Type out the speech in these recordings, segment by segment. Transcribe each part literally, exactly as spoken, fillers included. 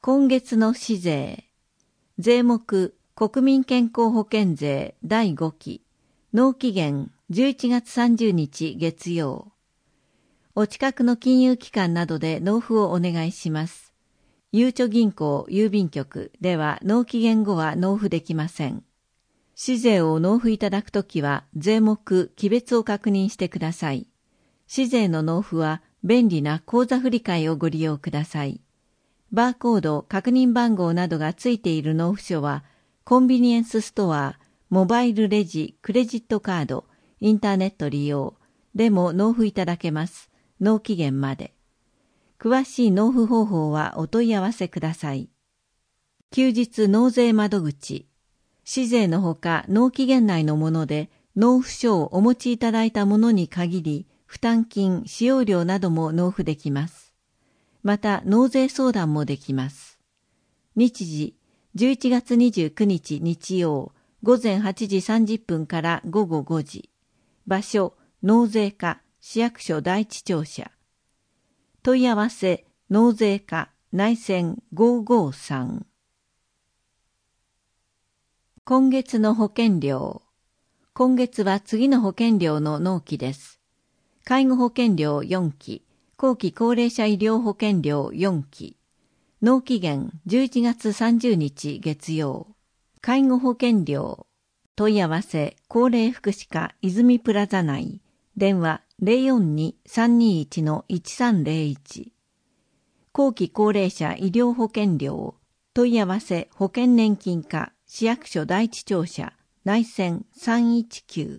今月の市税。税目、国民健康保険税だいごき。納期限じゅういちがつさんじゅうにち月曜。お近くの金融機関などで納付をお願いします。ゆうちょ銀行郵便局では納期限後は納付できません。市税を納付いただくときは税目、期別を確認してください。市税の納付は便利な口座振替をご利用ください。バーコード、確認番号などがついている納付書は、コンビニエンスストア、モバイルレジ、クレジットカード、インターネット利用でも納付いただけます。納期限まで。詳しい納付方法はお問い合わせください。休日納税窓口。市税のほか納期限内のもので、納付書をお持ちいただいたものに限り、負担金、使用料なども納付できます。また、納税相談もできます。日時、じゅういちがつにじゅうくにち日曜、ごぜんはちじさんじゅっぷんからごごごじ。場所、納税課、市役所第一庁舎。問い合わせ、納税課、内線ごごさん。今月の保険料。今月は次の保険料の納期です。介護保険料よんき。後期高齢者医療保険料よんき。納期限じゅういちがつさんじゅうにち月曜。介護保険料。問い合わせ、高齢福祉課泉プラザ内。電話 ゼロよんに さんにいち いちさんゼロいち。後期高齢者医療保険料。問い合わせ、保険年金課市役所第一庁舎。内線さんいちきゅう。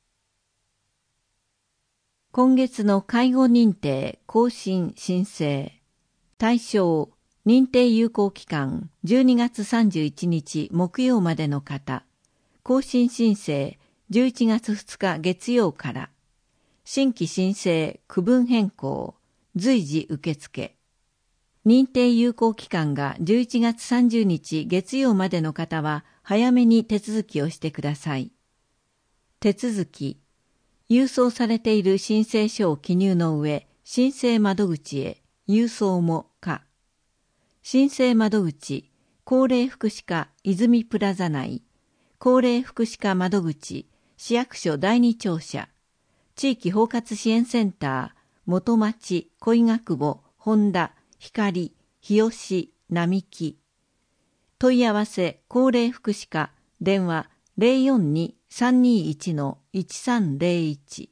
今月の介護認定更新申請。対象、認定有効期間じゅうにがつさんじゅういちにち木曜までの方。更新申請じゅういちがつふつか月曜から。新規申請区分変更随時受付。認定有効期間がじゅういちがつさんじゅうにち月曜までの方は早めに手続きをしてください。手続き。郵送されている申請書を記入の上、申請窓口へ、郵送もか。申請窓口、高齢福祉課泉プラザ内、高齢福祉課窓口、市役所第二庁舎、地域包括支援センター、元町、恋ヶ久保、本田、光、日吉、並木。問い合わせ、高齢福祉課、電話、ゼロよんに さんにいち いちさんゼロいち。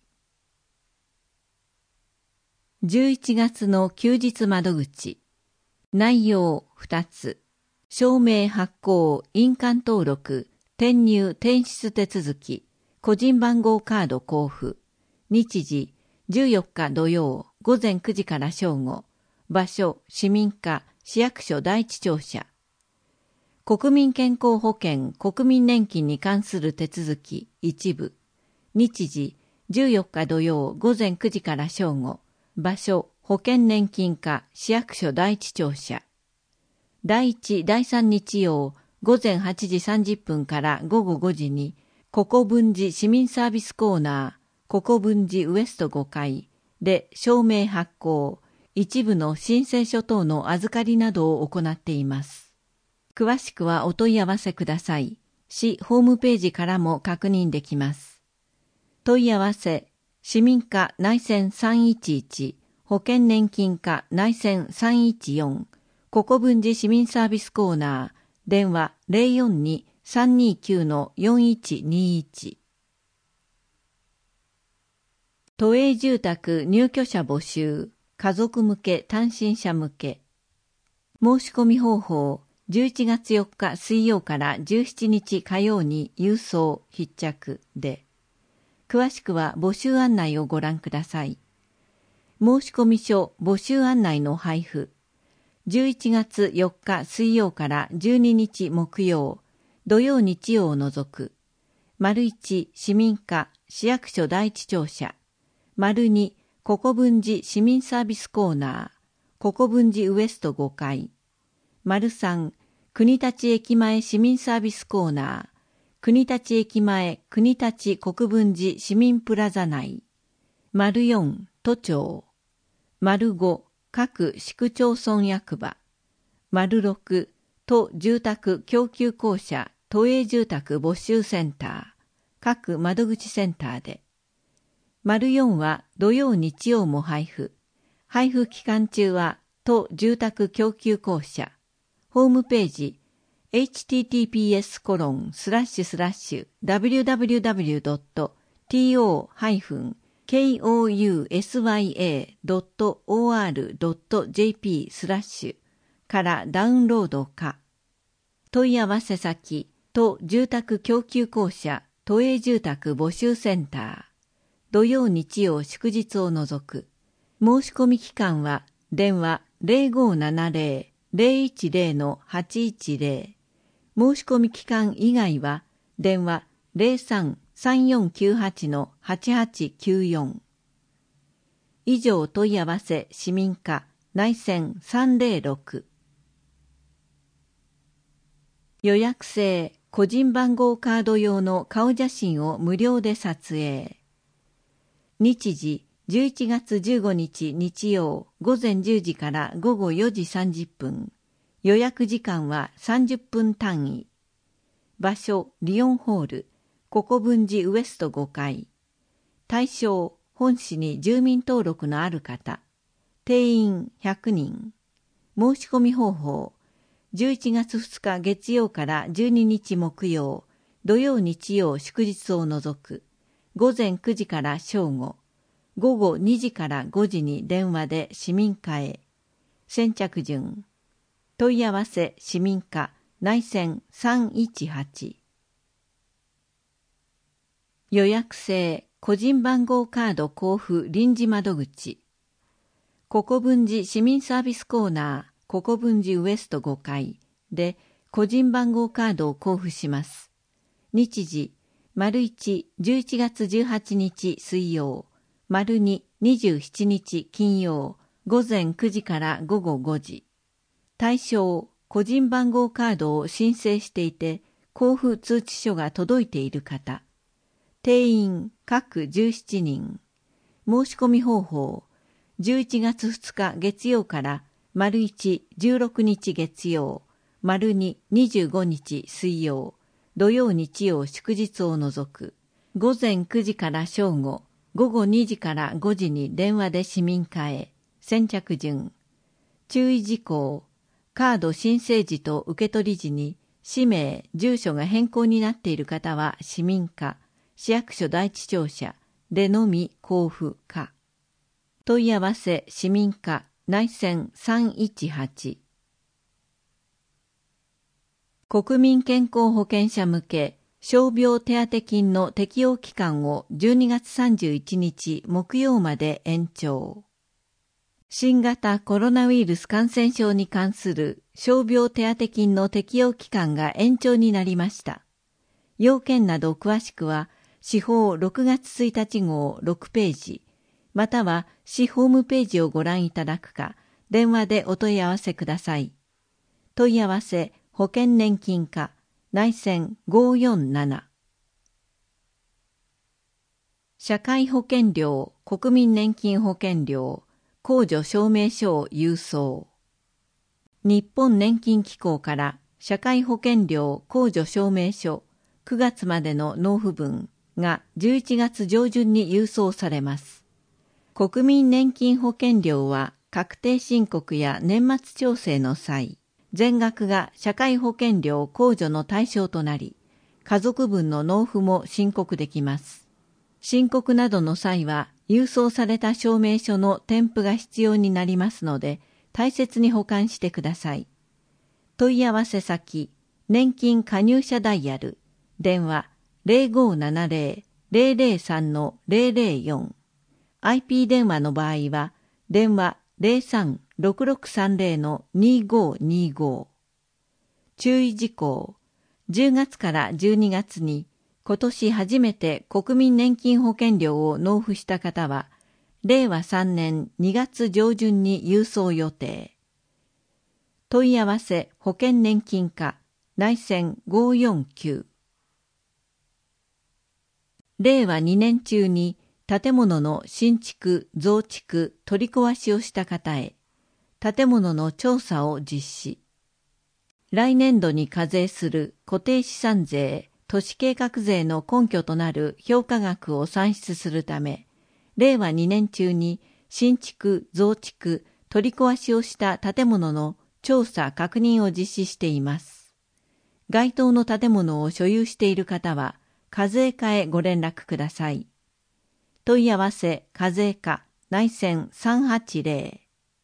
じゅういちがつの休日窓口。内容ふたつ。証明発行、印鑑登録、転入転出手続き、個人番号カード交付。日時、じゅうよっか土曜、ごぜんくじから正午。場所、市民課、市役所第一庁舎。国民健康保険、国民年金に関する手続き、一部。日時、じゅうよっか土曜、ごぜんくじから正午。場所、保険年金課、市役所第一庁舎。第一、第三日曜、ごぜんはちじさんじゅっぷんからごごごじに、ココ文寺市民サービスコーナー、ココ文寺ウエストごかいで証明発行、一部の申請書等の預かりなどを行っています。詳しくはお問い合わせください。市ホームページからも確認できます。問い合わせ、市民課内線さんいちいち、保険年金課内線さんいちよん、ココ文寺市民サービスコーナー、電話 ゼロよんに さんにきゅう よんいちにいち。都営住宅入居者募集、家族向け単身者向け。申し込み方法、じゅういちがつよっか水曜からじゅうしちにち火曜に郵送必着で。詳しくは募集案内をご覧ください。申し込み書募集案内の配布。じゅういちがつよっか水曜からじゅうににち木曜、土曜日曜を除く。丸いち市民課市役所第一庁舎。丸にココ文寺市民サービスコーナー、ココ文寺ウエストごかい。丸さん国立駅前市民サービスコーナー、国立駅前国立国分寺市民プラザ内。丸よん都庁。丸ご各市区町村役場。 丸六、都住宅供給公社都営住宅募集センター、各窓口センターで。丸四は土曜日曜も配布。配布期間中は都住宅供給公社。ホームページ エイチティーティーピーエスコロンスラッシュスラッシュダブリューダブリューダブリュードットトーハイフンコウスヤドットオーアールドットジェーピースラッシュからダウンロードか。問い合わせ先、都住宅供給公社都営住宅募集センター。土曜日曜祝日を除く。申し込み期間は電話 ゼロごーななゼロ ゼロいちゼロ はちいちゼロ。申し込み期間以外は電話 ゼロさん さんよんきゅうはち はちはちきゅうよん。以上問い合わせ市民課内線さんゼロろく。予約制個人番号カード用の顔写真を無料で撮影。日時じゅういちがつじゅうごにち日曜午前じゅうじから午後よじさんじゅっぷん。予約時間はさんじゅっぷん単位。場所リオンホール国分寺ウエストごかい。対象本市に住民登録のある方。定員ひゃくにん。申し込み方法じゅういちがつふつか月曜からじゅうににち木曜、土曜日曜祝日を除く。午前くじから正午、午後にじからごじに電話で市民課へ。先着順。問い合わせ市民課内線さんいちはち。予約制個人番号カード交付臨時窓口。国分寺市民サービスコーナー国分寺ウエストごかいで個人番号カードを交付します。日時丸一、じゅういちがつじゅうはちにち水曜、丸二、にじゅうしちにち金曜、午前くじから午後ごじ。対象、個人番号カードを申請していて、交付通知書が届いている方。定員、各じゅうしちにん。申し込み方法、じゅういちがつふつか月曜から丸一、じゅうろくにち月曜、丸二、にじゅうごにち水曜、土曜日曜祝日を除く。午前くじから正午、午後にじからごじに電話で市民課へ。先着順。注意事項。カード申請時と受取時に氏名、住所が変更になっている方は市民課、市役所第一庁舎でのみ交付か。問い合わせ市民課内線さんいちはち。国民健康保険者向け傷病手当金の適用期間をじゅうにがつさんじゅういちにち木曜まで延長。新型コロナウイルス感染症に関する傷病手当金の適用期間が延長になりました。要件など詳しくは、市法ろくがつついたち号ろくページ、または市ホームページをご覧いただくか、電話でお問い合わせください。問い合わせ保険年金課内線ごーよんなな。社会保険料、国民年金保険料、控除証明書を郵送。日本年金機構から社会保険料控除証明書くがつまでの納付分がじゅういちがつ上旬に郵送されます。国民年金保険料は確定申告や年末調整の際、全額が社会保険料控除の対象となり、家族分の納付も申告できます。申告などの際は、郵送された証明書の添付が必要になりますので、大切に保管してください。問い合わせ先、年金加入者ダイヤル、電話 ゼロごーななゼロ ゼロゼロさん ゼロゼロよん。アイピー 電話の場合は、電話ゼロさんろくろくさんゼロ にごーにご。注意事項。じゅうがつからじゅうにがつに今年初めて国民年金保険料を納付した方は、れいわさんねんにがつ上旬に郵送予定。問い合わせ保険年金課内線ごーよんきゅう。れいわにねん中に建物の新築、増築、取り壊しをした方へ、建物の調査を実施。 来年度に課税する固定資産税、都市計画税の根拠となる評価額を算出するため、れいわにねん中に新築、増築、取り壊しをした建物の調査・確認を実施しています。該当の建物を所有している方は、課税課へご連絡ください。問い合わせ課税課内線さんはちぜろ。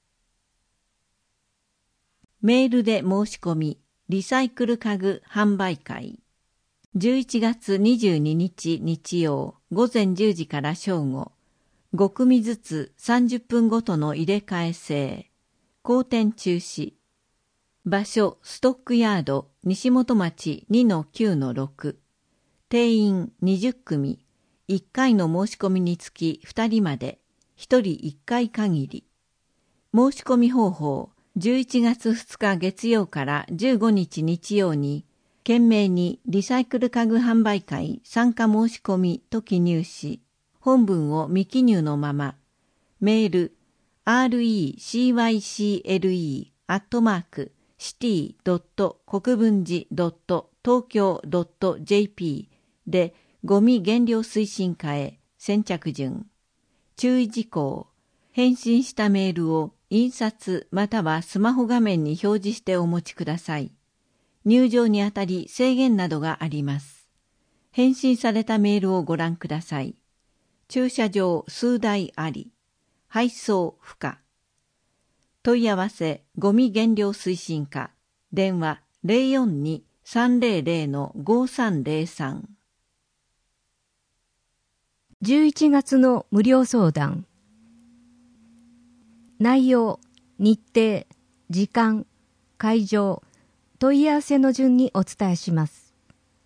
メールで申し込み、リサイクル家具販売会。じゅういちがつにじゅうににち日曜午前じゅうじから正午、ごくみずつさんじゅっぷんごとの入れ替え制。公店中止。場所ストックヤード西本町 にのきゅうのろく。定員にじゅっくみ。いっかいの申し込みにつきふたりまで、ひとりいっかい限り。申し込み方法、じゅういちがつふつか月曜からじゅうごにち日曜に、懸命にリサイクル家具販売会参加申し込みと記入し、本文を未記入のまま、メール アールイーシーワイシーエルイー アットマーク シティ ドット 国分寺 ドット 東京 ドット ジェーピー でゴミ減量推進課へ先着順。注意事項。返信したメールを印刷またはスマホ画面に表示してお持ちください。入場にあたり制限などがあります。返信されたメールをご覧ください。駐車場数台あり。配送不可。問い合わせゴミ減量推進課。電話 ゼロよんに さんゼロゼロ ごさんゼロさん。 じゅういちがつの無料相談。内容、日程、時間、会場、問い合わせの順にお伝えします。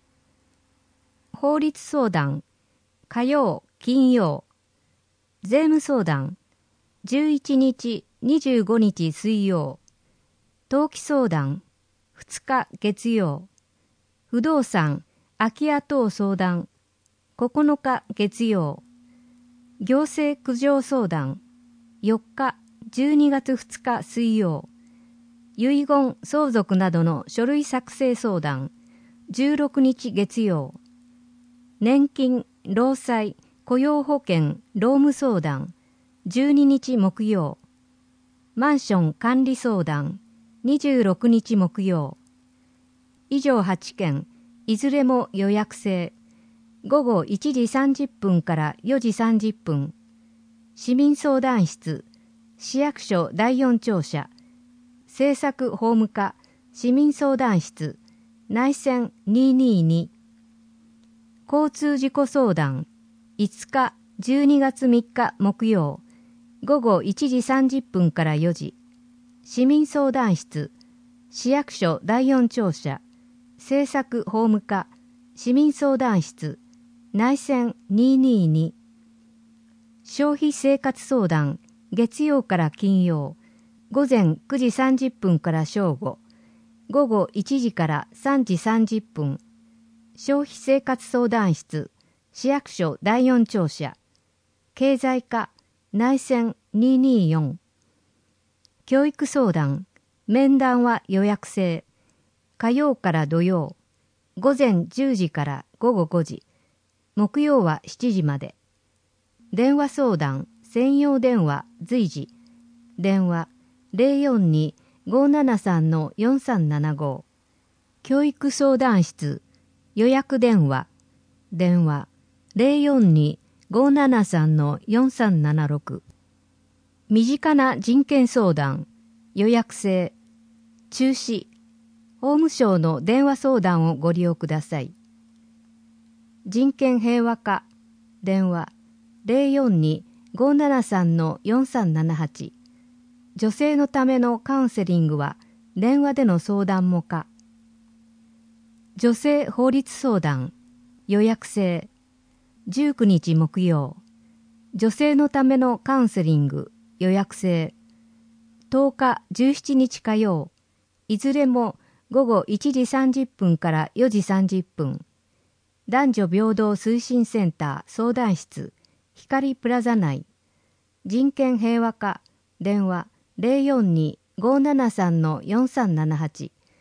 法律相談、火曜、金曜。税務相談、じゅういちにち、にじゅうごにち水曜。登記相談、ふつか月曜。不動産、空き家等相談、ここのか月曜。行政苦情相談、よっかじゅうにがつふつか水曜。遺言相続などの書類作成相談、じゅうろくにち月曜。年金、労災、雇用保険、労務相談、じゅうににち木曜。マンション管理相談、にじゅうろくにち木曜。以上はちけん、いずれも予約制。ごごいちじさんじゅっぷんからよじさんじゅっぷん。市民相談室、市役所だいよん庁舎、政策法務課、市民相談室、内線にひゃくにじゅうに。交通事故相談、いつかじゅうにがつみっか木曜、ごごいちじさんじゅっぷんからよじ。市民相談室、市役所だいよん庁舎、政策法務課、市民相談室、内線にひゃくにじゅうに。消費生活相談、月曜から金曜、ごぜんくじさんじゅっぷんから正午、ごごいちじからさんじさんじゅっぷん。消費生活相談室、市役所だいよん庁舎、経済課、内線にひゃくにじゅうよん。教育相談、面談は予約制、火曜から土曜、ごぜんじゅうじからごごごじ、木曜はしちじまで。電話相談、専用電話随時。電話 ゼロよんに ごーななさん よんさんななご。教育相談室、予約電話。電話 ゼロよんに ごーななさん よんさんななろく。身近な人権相談、予約制。中止。法務省の電話相談をご利用ください。人権平和課、電話 ゼロよんに ごーななさん よんさんななはち。女性のためのカウンセリングは電話での相談も可。女性法律相談、予約制。じゅうくにち木曜。女性のためのカウンセリング、予約制。とおかじゅうしちにち火曜。いずれもごごいちじさんじゅっぷんからよじさんじゅっぷん。男女平等推進センター相談室、光プラザ内。人権平和課、電話 ゼロよんに ごーななさん よんさんななはち。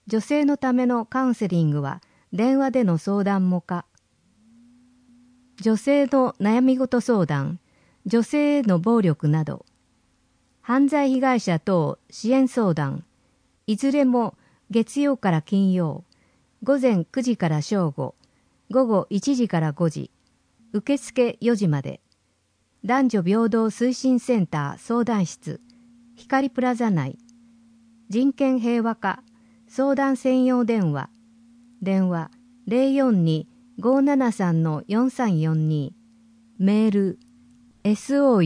女性のためのカウンセリングは電話での相談も可。女性の悩み事相談、女性への暴力など、犯罪被害者等支援相談、いずれも月曜から金曜、午前くじから正午、午後いちじからごじ、受付よじまで。男女平等推進センター相談室、光プラザ内。人権平和課相談専用電話。電話 ゼロよんに ごーななさん よんさんよんに。メール ソ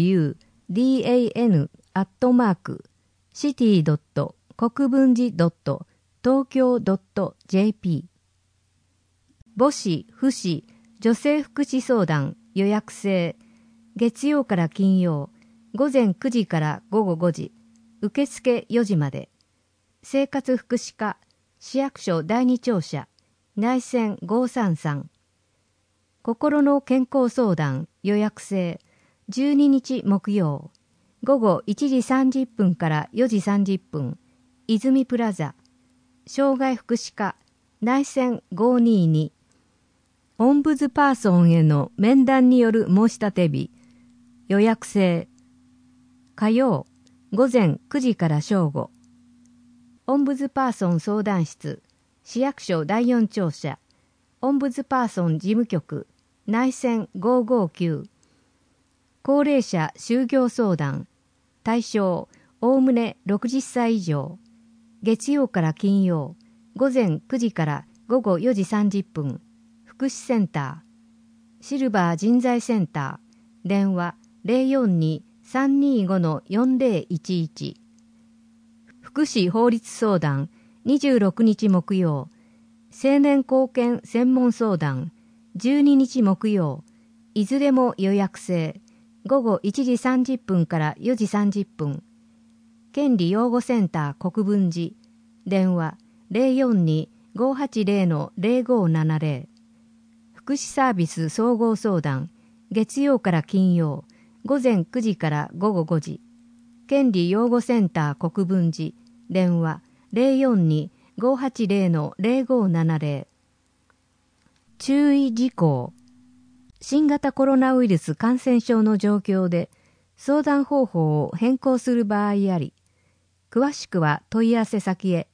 ウダン アットマーク シティ 国分寺 東京 ジェーピー。母子、父子、女性福祉相談予約制。月曜から金曜、午前くじから午後ごじ、受付よじまで。生活福祉課、市役所だいに庁舎、内線ごーさんさん。心の健康相談予約制。じゅうににち木曜、午後いちじさんじゅっぷんからよじさんじゅっぷん、泉プラザ。障害福祉課、内線ごーにーに。オンブズパーソンへの面談による申し立て日。予約制。火曜、午前くじから正午。オンブズパーソン相談室、市役所だいよん庁舎、オンブズパーソン事務局、内線ごーごーきゅう。高齢者就業相談、対象、おおむねろくじゅっさい以上。月曜から金曜、午前くじから午後よじさんじゅっぷん。福祉センター。シルバー人材センター。電話 ゼロよんに さんにーご よんゼロいちいち。福祉法律相談にじゅうろくにち木曜。青年貢献専門相談じゅうににち木曜。いずれも予約制。午後いちじさんじゅっぷんからよじさんじゅっぷん。権利擁護センター国分寺。電話 ゼロよんに ごーはちゼロ ゼロごーななゼロ。福祉サービス総合相談。月曜から金曜。午前くじから午後ごじ。権利擁護センター国分寺。電話 ゼロよんに ごーはちゼロ ゼロごーななゼロ。注意事項。新型コロナウイルス感染症の状況で相談方法を変更する場合あり、詳しくは問い合わせ先へ。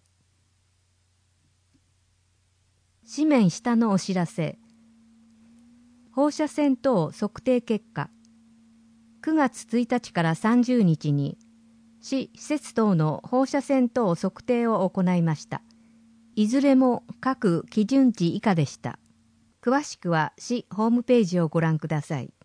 紙面下のお知らせ。放射線等測定結果。くがつついたちからさんじゅうにちに市施設等の放射線等測定を行いました。いずれも各基準値以下でした。詳しくは市ホームページをご覧ください。